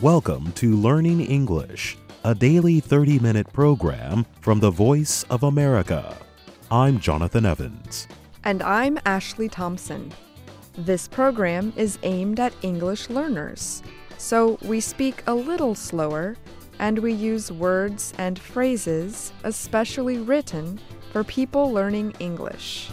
Welcome to Learning English, a daily 30-minute program from the Voice of America. I'm Jonathan Evans. And I'm Ashley Thompson. This program is aimed at English learners, so we speak a little slower and we use words and phrases especially written for people learning English.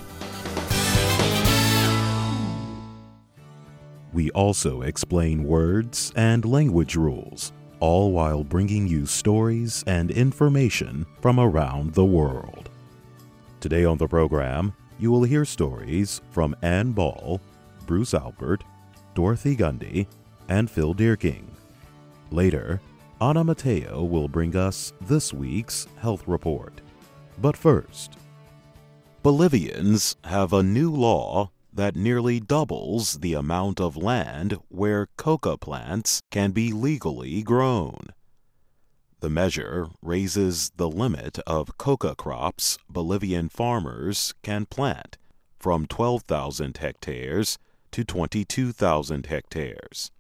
We also explain words and language rules, all while bringing you stories and information from around the world. Today on the program, you will hear stories from Ann Ball, Bruce Albert, Dorothy Gundy, and Phil Deerking. Later, Ana Mateo will bring us this week's health report. But first, Bolivians have a new law that nearly doubles the amount of land where coca plants can be legally grown. The measure raises the limit of coca crops Bolivian farmers can plant from 12,000 hectares to 22,000 hectares.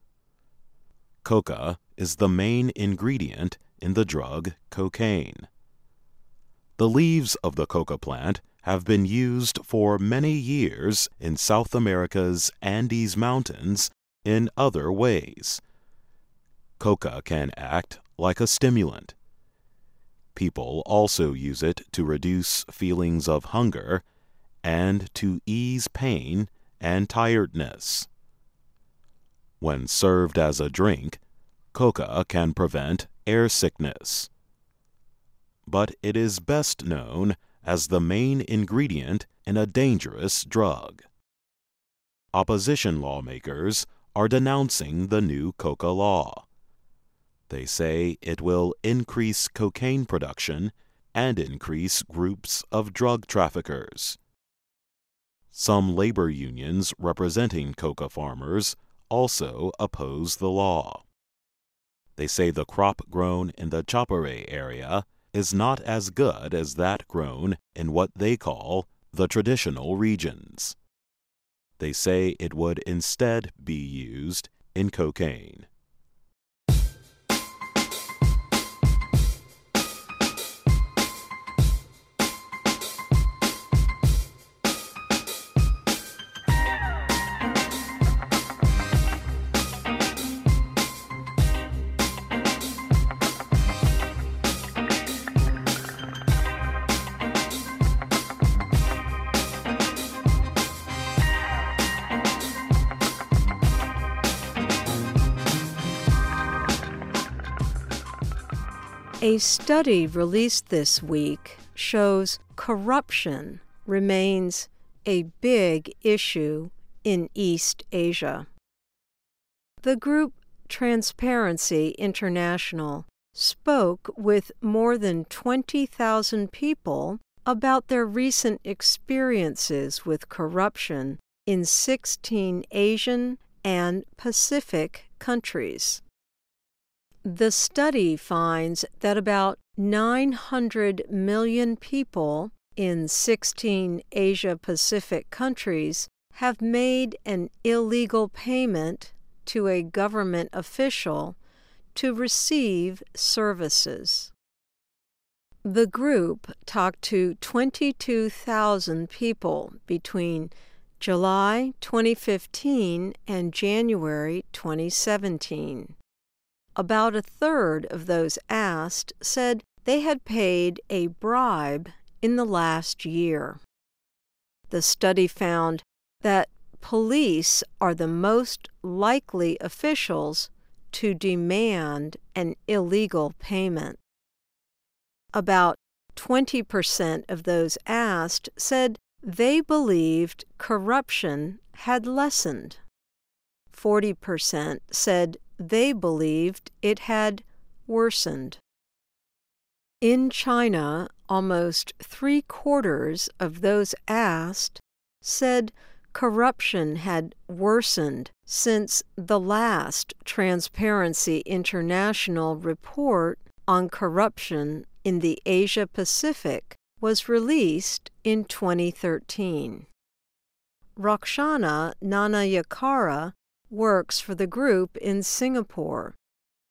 Coca is the main ingredient in the drug cocaine. The leaves of the coca plant have been used for many years in South America's Andes Mountains in other ways. Coca can act like a stimulant. People also use it to reduce feelings of hunger and to ease pain and tiredness. When served as a drink, coca can prevent air sickness. But it is best known as the main ingredient in a dangerous drug. Opposition lawmakers are denouncing the new coca law. They say it will increase cocaine production and increase groups of drug traffickers. Some labor unions representing coca farmers also oppose the law. They say the crop grown in the Chapare area is not as good as that grown in what they call the traditional regions. They say it would instead be used in cocaine. A study released this week shows corruption remains a big issue in East Asia. The group Transparency International spoke with more than 20,000 people about their recent experiences with corruption in 16 Asian and Pacific countries. The study finds that about 900 million people in 16 Asia-Pacific countries have made an illegal payment to a government official to receive services. The group talked to 22,000 people between July 2015 and January 2017. About a third of those asked said they had paid a bribe in the last year. The study found that police are the most likely officials to demand an illegal payment. About 20% of those asked said they believed corruption had lessened. 40% said they believed it had worsened. In China, almost 3/4 of those asked said corruption had worsened since the last Transparency International report on corruption in the Asia-Pacific was released in 2013. Rakshana Nanayakara works for the group in Singapore.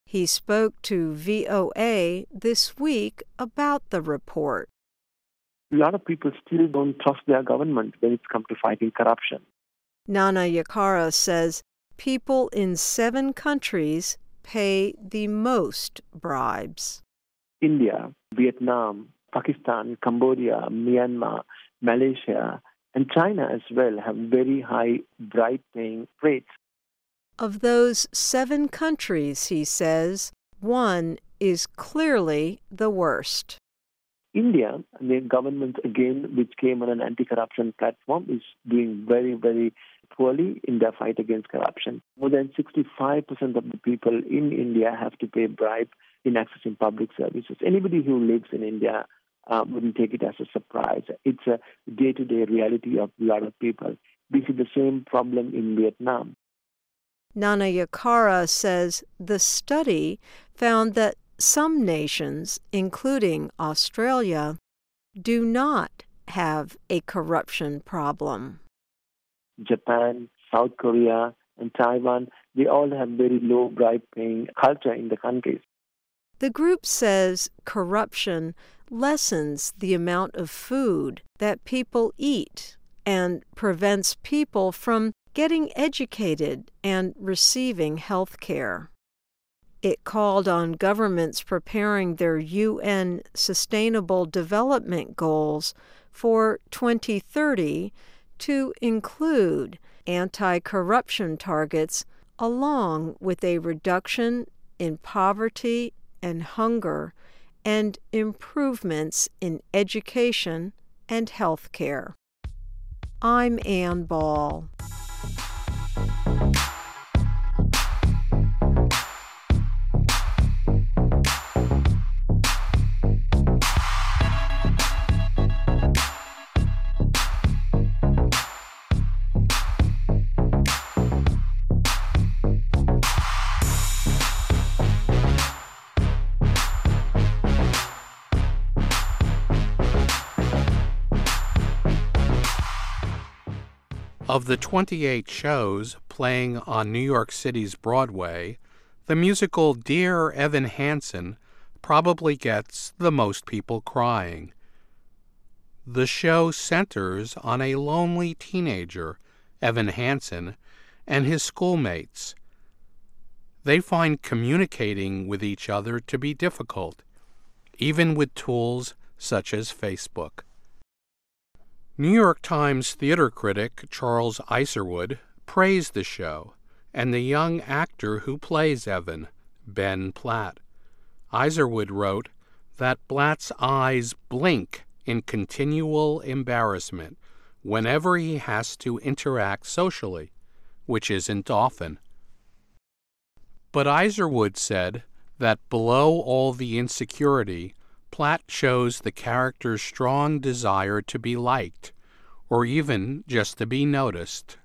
He spoke to VOA this week about the report. A lot of people still don't trust their government when it comes to fighting corruption. Nana Yakara says people in 7 countries pay the most bribes. India, Vietnam, Pakistan, Cambodia, Myanmar, Malaysia, and China as well have very high bribe-paying rates. Of those 7 countries, he says, one is clearly the worst. India, the government again, which came on an anti-corruption platform, is doing very, very poorly in their fight against corruption. More than 65% of the people in India have to pay bribe in accessing public services. Anybody who lives in India wouldn't take it as a surprise. It's a day-to-day reality of a lot of people. We see the same problem in Vietnam. Nana Yakara says the study found that some nations, including Australia, do not have a corruption problem. Japan, South Korea, and Taiwan, they all have very low bribe-paying culture in the countries. The group says corruption lessens the amount of food that people eat and prevents people from getting educated and receiving health care. It called on governments preparing their UN Sustainable Development Goals for 2030 to include anti-corruption targets along with a reduction in poverty and hunger and improvements in education and health care. I'm Ann Ball. Of the 28 shows playing on New York City's Broadway, the musical Dear Evan Hansen probably gets the most people crying. The show centers on a lonely teenager, Evan Hansen, and his schoolmates. They find communicating with each other to be difficult, even with tools such as Facebook. New York Times theater critic Charles Isherwood praised the show and the young actor who plays Evan, Ben Platt. Isherwood wrote that Platt's eyes blink in continual embarrassment whenever he has to interact socially, which isn't often. But Isherwood said that below all the insecurity, Platt shows the character's strong desire to be liked, or even just to be noticed.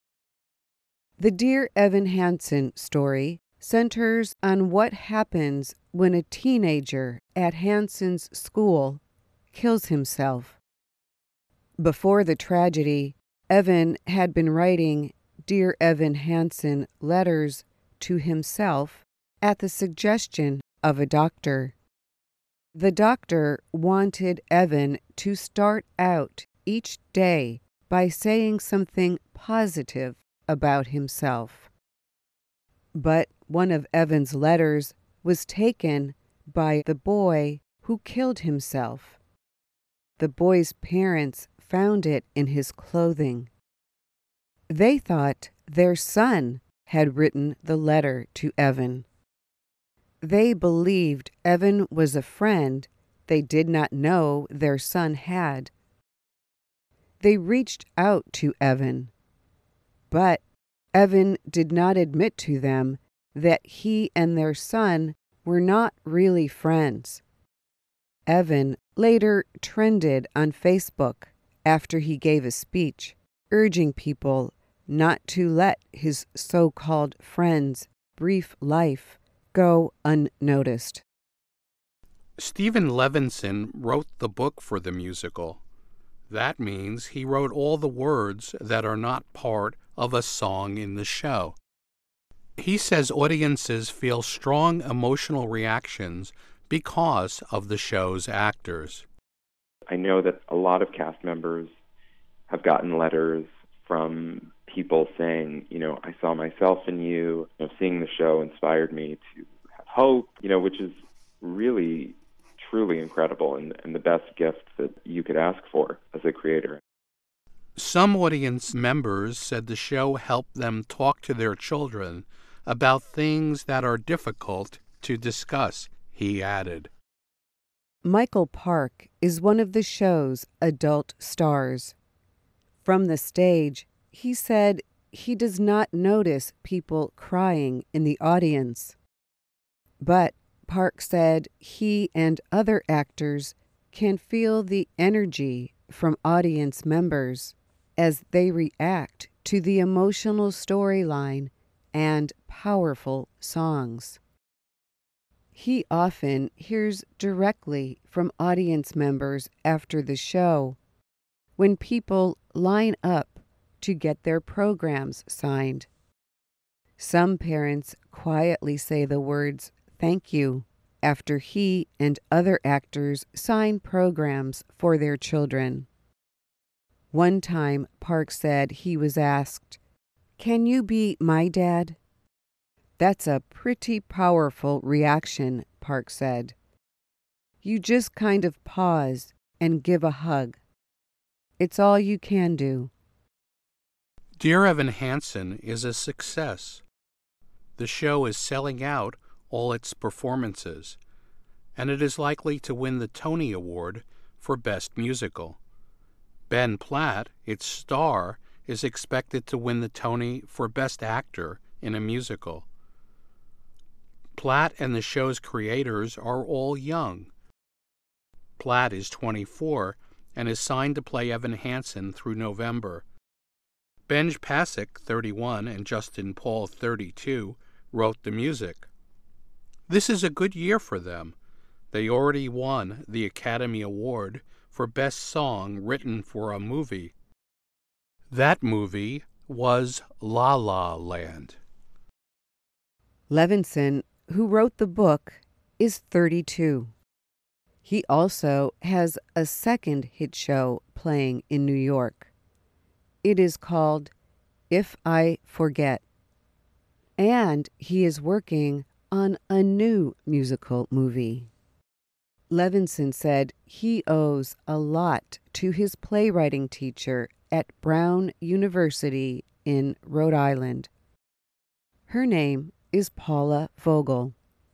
The Dear Evan Hansen story centers on what happens when a teenager at Hansen's school kills himself. Before the tragedy, Evan had been writing Dear Evan Hansen letters to himself at the suggestion of a doctor. The doctor wanted Evan to start out each day by saying something positive about himself. But one of Evan's letters was taken by the boy who killed himself. The boy's parents found it in his clothing. They thought their son had written the letter to Evan. They believed Evan was a friend they did not know their son had. They reached out to Evan, but Evan did not admit to them that he and their son were not really friends. Evan later trended on Facebook after he gave a speech urging people not to let his so-called friend's brief life go unnoticed. Stephen Levinson wrote the book for the musical. That means he wrote all the words that are not part of a song in the show. He says audiences feel strong emotional reactions because of the show's actors. I know that a lot of cast members have gotten letters from people saying, I saw myself in you. Seeing the show inspired me to have hope, which is really, truly incredible and the best gift that you could ask for as a creator. Some audience members said the show helped them talk to their children about things that are difficult to discuss, he added. Michael Park is one of the show's adult stars. From the stage, he said he does not notice people crying in the audience. But Park said he and other actors can feel the energy from audience members as they react to the emotional storyline and powerful songs. He often hears directly from audience members after the show when people line up to get their programs signed. Some parents quietly say the words, "Thank you," after he and other actors sign programs for their children. One time, Park said he was asked, "Can you be my dad?" That's a pretty powerful reaction, Park said. You just kind of pause and give a hug. It's all you can do. Dear Evan Hansen is a success. The show is selling out all its performances, and it is likely to win the Tony Award for Best Musical. Ben Platt, its star, is expected to win the Tony for Best Actor in a Musical. Platt and the show's creators are all young. Platt is 24 and is signed to play Evan Hansen through November. Benj Pasek, 31, and Justin Paul, 32, wrote the music. This is a good year for them. They already won the Academy Award for Best Song Written for a Movie. That movie was La La Land. Levinson, who wrote the book, is 32. He also has a second hit show playing in New York. It is called If I Forget. And he is working on a new musical movie. Levinson said he owes a lot to his playwriting teacher at Brown University in Rhode Island. Her name is Paula Vogel.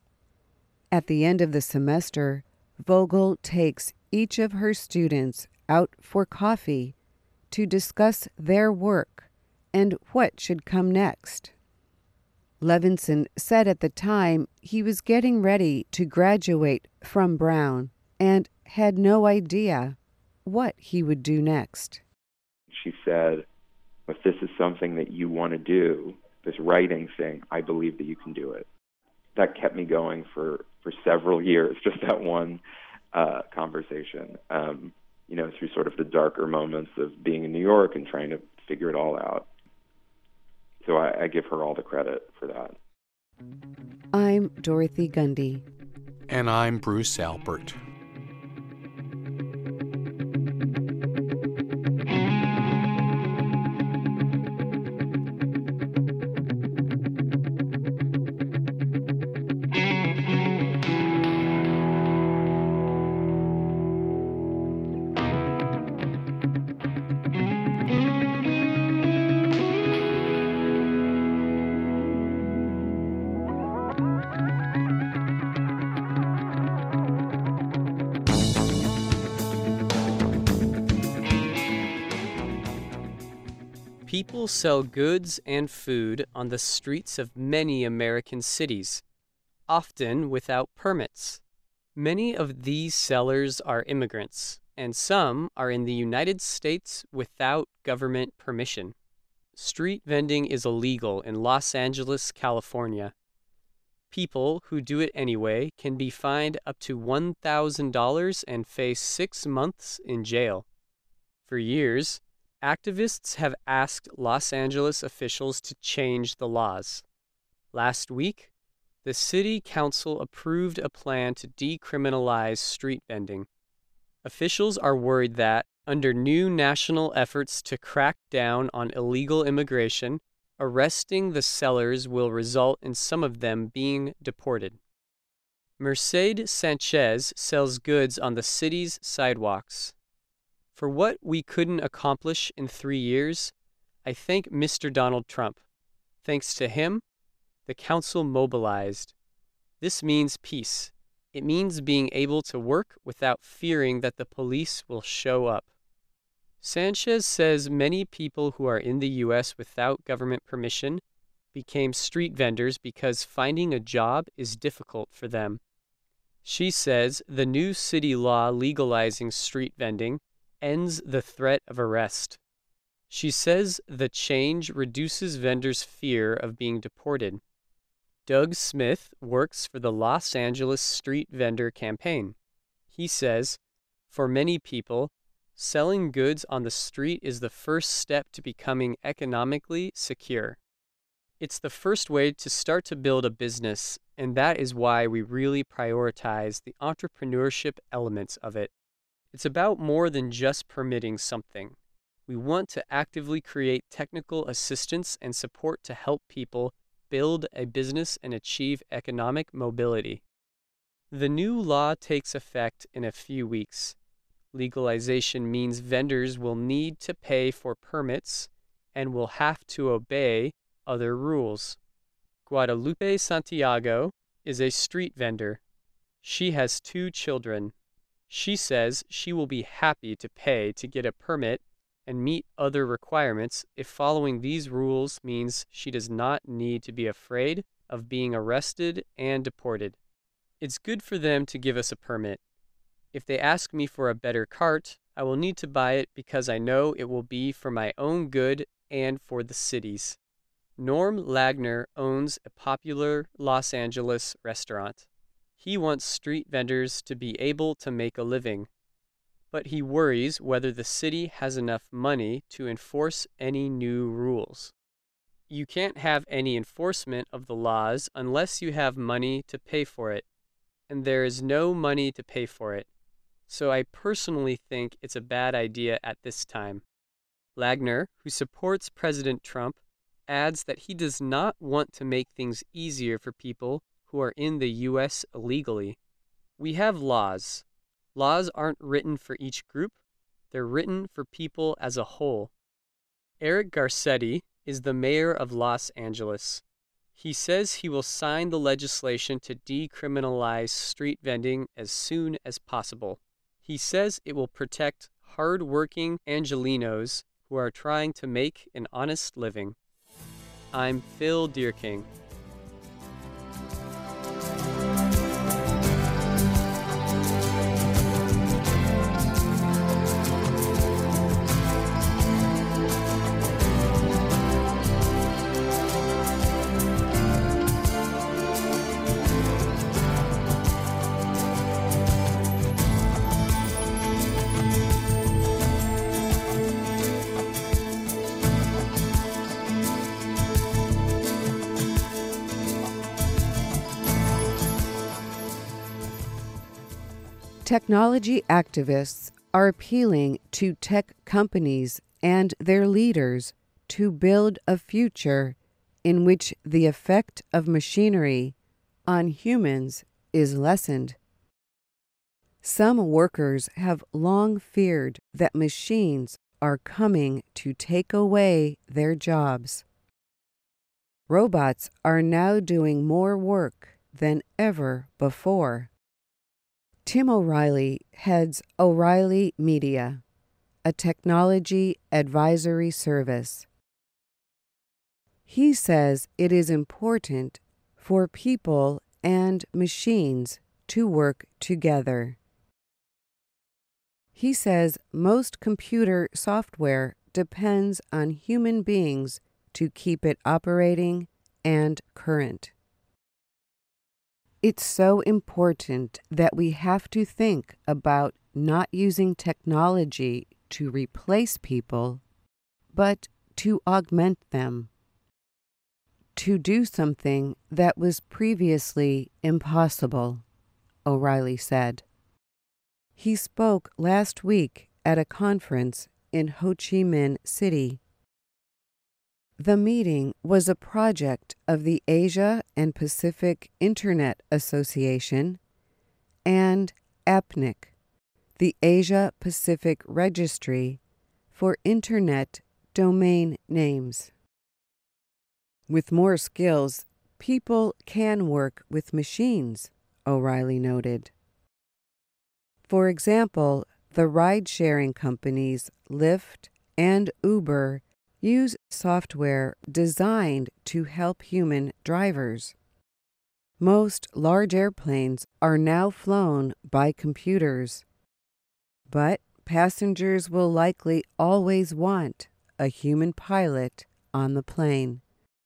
At the end of the semester, Vogel takes each of her students out for coffee to discuss their work and what should come next. Levinson said at the time he was getting ready to graduate from Brown and had no idea what he would do next. She said, if this is something that you want to do, this writing thing, I believe that you can do it. That kept me going for several years, just that one conversation, through sort of the darker moments of being in New York and trying to figure it all out. So I give her all the credit for that. I'm Dorothy Gundy. And I'm Bruce Alpert. People sell goods and food on the streets of many American cities, often without permits. Many of these sellers are immigrants, and some are in the United States without government permission. Street vending is illegal in Los Angeles, California. People who do it anyway can be fined up to $1,000 and face 6 months in jail. For years, activists have asked Los Angeles officials to change the laws. Last week, the City Council approved a plan to decriminalize street vending. Officials are worried that, under new national efforts to crack down on illegal immigration, arresting the sellers will result in some of them being deported. Mercedes Sanchez sells goods on the city's sidewalks. For what we couldn't accomplish in 3 years, I thank Mr. Donald Trump. Thanks to him, the council mobilized. This means peace. It means being able to work without fearing that the police will show up. Sanchez says many people who are in the U.S. without government permission became street vendors because finding a job is difficult for them. She says the new city law legalizing street vending ends the threat of arrest. She says the change reduces vendors' fear of being deported. Doug Smith works for the Los Angeles Street Vendor Campaign. He says, for many people, selling goods on the street is the first step to becoming economically secure. It's the first way to start to build a business, and that is why we really prioritize the entrepreneurship elements of it. It's about more than just permitting something. We want to actively create technical assistance and support to help people build a business and achieve economic mobility. The new law takes effect in a few weeks. Legalization means vendors will need to pay for permits and will have to obey other rules. Guadalupe Santiago is a street vendor. She has 2 children. She says she will be happy to pay to get a permit and meet other requirements if following these rules means she does not need to be afraid of being arrested and deported. It's good for them to give us a permit. If they ask me for a better cart, I will need to buy it because I know it will be for my own good and for the city's. Norm Lagner owns a popular Los Angeles restaurant. He wants street vendors to be able to make a living, but he worries whether the city has enough money to enforce any new rules. You can't have any enforcement of the laws unless you have money to pay for it, and there is no money to pay for it. So I personally think it's a bad idea at this time. Lagner, who supports President Trump, adds that he does not want to make things easier for people who are in the U.S. illegally. We have laws. Laws aren't written for each group, they're written for people as a whole. Eric Garcetti is the mayor of Los Angeles. He says he will sign the legislation to decriminalize street vending as soon as possible. He says it will protect hard-working Angelenos who are trying to make an honest living. I'm Phil Deerking. Technology activists are appealing to tech companies and their leaders to build a future in which the effect of machinery on humans is lessened. Some workers have long feared that machines are coming to take away their jobs. Robots are now doing more work than ever before. Tim O'Reilly heads O'Reilly Media, a technology advisory service. He says it is important for people and machines to work together. He says most computer software depends on human beings to keep it operating and current. It's so important that we have to think about not using technology to replace people, but to augment them. to do something that was previously impossible, O'Reilly said. He spoke last week at a conference in Ho Chi Minh City. The meeting was a project of the Asia and Pacific Internet Association and APNIC, the Asia Pacific Registry for Internet Domain Names. With more skills, people can work with machines, O'Reilly noted. For example, the ride-sharing companies Lyft and Uber use software designed to help human drivers. Most large airplanes are now flown by computers, but passengers will likely always want a human pilot on the plane.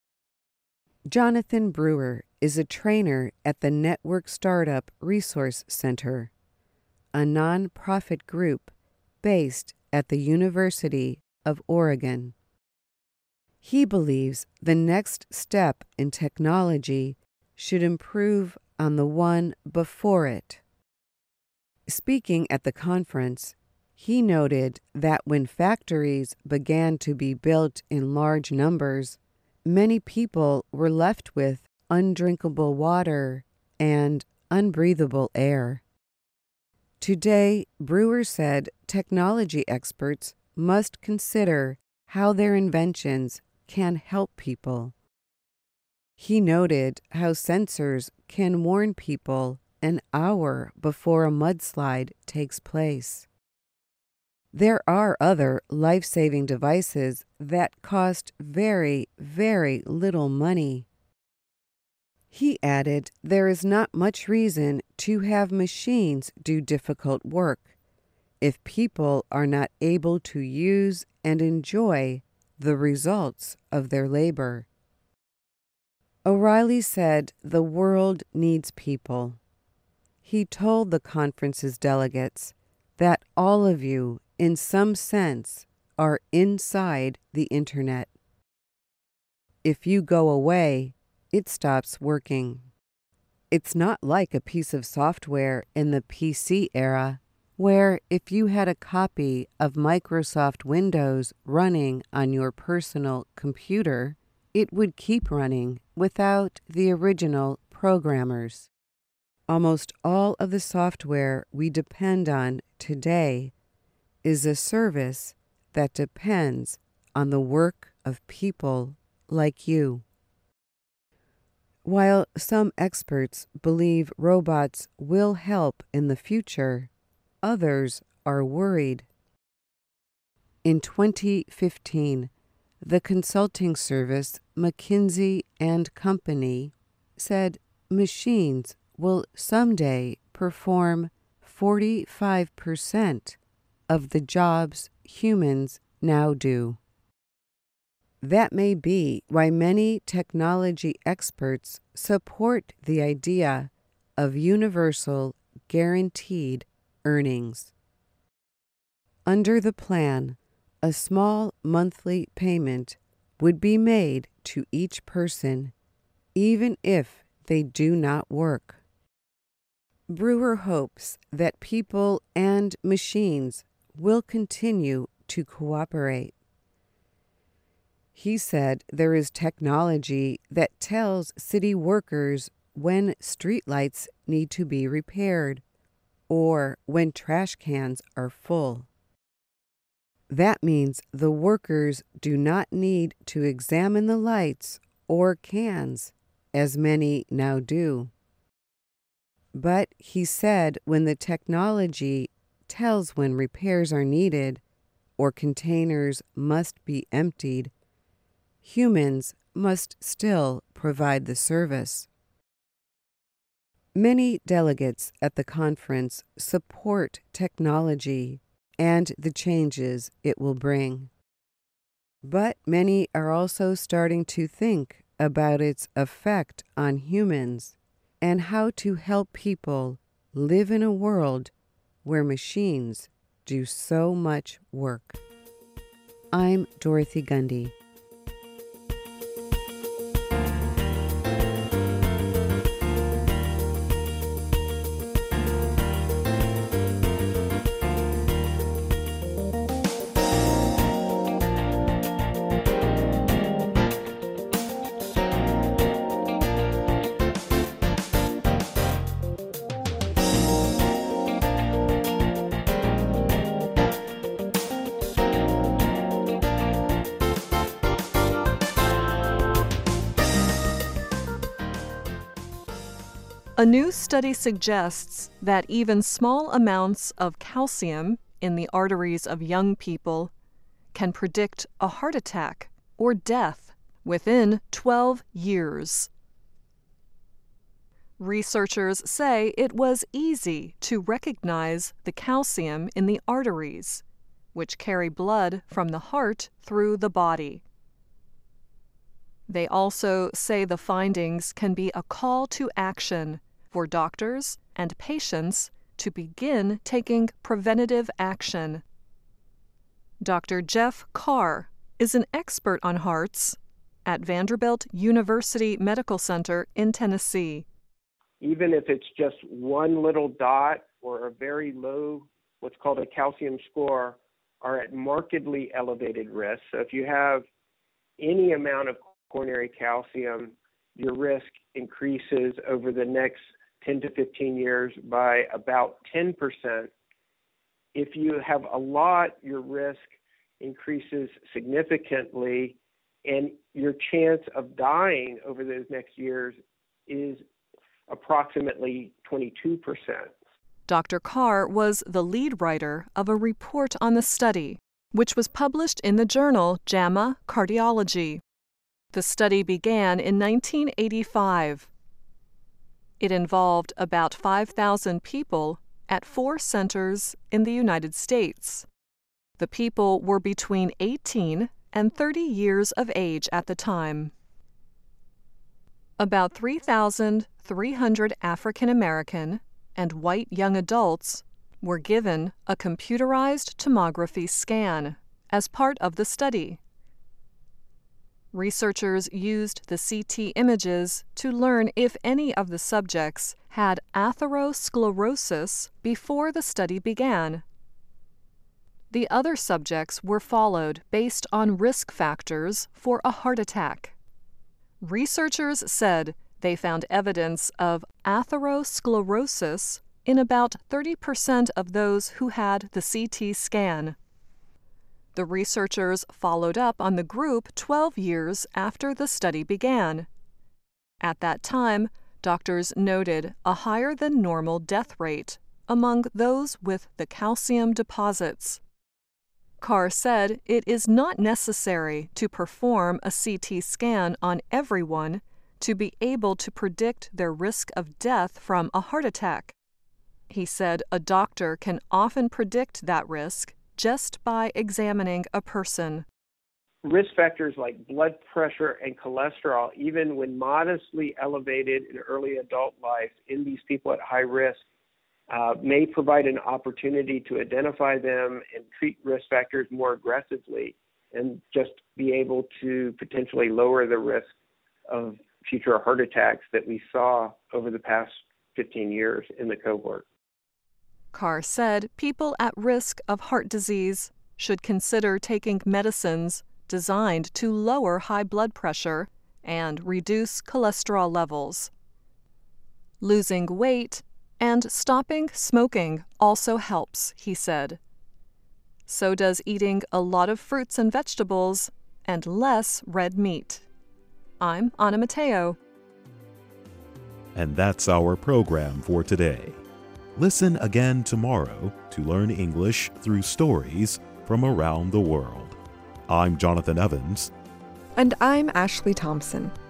Jonathan Brewer is a trainer at the Network Startup Resource Center, a non-profit group based at the University of Oregon. He believes the next step in technology should improve on the one before it. Speaking at the conference, he noted that when factories began to be built in large numbers, many people were left with undrinkable water and unbreathable air. Today, Brewer said technology experts must consider how their inventions can help people. He noted how sensors can warn people an hour before a mudslide takes place. There are other life-saving devices that cost very, very little money. He added there is not much reason to have machines do difficult work if people are not able to use and enjoy the results of their labor. O'Reilly said the world needs people. He told the conference's delegates that all of you, in some sense, are inside the Internet. If you go away, it stops working. It's not like a piece of software in the PC era, where if you had a copy of Microsoft Windows running on your personal computer, it would keep running without the original programmers. Almost all of the software we depend on today is a service that depends on the work of people like you. While some experts believe robots will help in the future, others are worried. In 2015, the consulting service McKinsey & Company said machines will someday perform 45% of the jobs humans now do. That may be why many technology experts support the idea of universal guaranteed earnings. Under the plan, a small monthly payment would be made to each person, even if they do not work. Brewer hopes that people and machines will continue to cooperate. He said there is technology that tells city workers when streetlights need to be repaired or when trash cans are full. That means the workers do not need to examine the lights or cans, as many now do. But he said when the technology tells when repairs are needed or containers must be emptied, humans must still provide the service. Many delegates at the conference support technology and the changes it will bring. But many are also starting to think about its effect on humans and how to help people live in a world where machines do so much work. I'm Dorothy Gundy. A new study suggests that even small amounts of calcium in the arteries of young people can predict a heart attack or death within 12 years. Researchers say it was easy to recognize the calcium in the arteries, which carry blood from the heart through the body. They also say the findings can be a call to action for doctors and patients to begin taking preventative action. Dr. Jeff Carr is an expert on hearts at Vanderbilt University Medical Center in Tennessee. Even if it's just one little dot or a very low, what's called a calcium score, are at markedly elevated risk. So if you have any amount of coronary calcium, your risk increases over the next 10 to 15 years by about 10%. If you have a lot, your risk increases significantly, and your chance of dying over those next years is approximately 22%. Dr. Carr was the lead writer of a report on the study, which was published in the journal JAMA Cardiology. The study began in 1985. It involved about 5,000 people at 4 centers in the United States. The people were between 18 and 30 years of age at the time. About 3,300 African American and white young adults were given a computerized tomography scan as part of the study. Researchers used the CT images to learn if any of the subjects had atherosclerosis before the study began. The other subjects were followed based on risk factors for a heart attack. Researchers said they found evidence of atherosclerosis in about 30% of those who had the CT scan. The researchers followed up on the group 12 years after the study began. At that time, doctors noted a higher than normal death rate among those with the calcium deposits. Carr said it is not necessary to perform a CT scan on everyone to be able to predict their risk of death from a heart attack. He said a doctor can often predict that risk just by examining a person. Risk factors like blood pressure and cholesterol, even when modestly elevated in early adult life in these people at high risk, may provide an opportunity to identify them and treat risk factors more aggressively and just be able to potentially lower the risk of future heart attacks that we saw over the past 15 years in the cohort. Carr said people at risk of heart disease should consider taking medicines designed to lower high blood pressure and reduce cholesterol levels. Losing weight and stopping smoking also helps, he said. So does eating a lot of fruits and vegetables and less red meat. I'm Anna Mateo. And that's our program for today. Listen again tomorrow to learn English through stories from around the world. I'm Jonathan Evans. And I'm Ashley Thompson.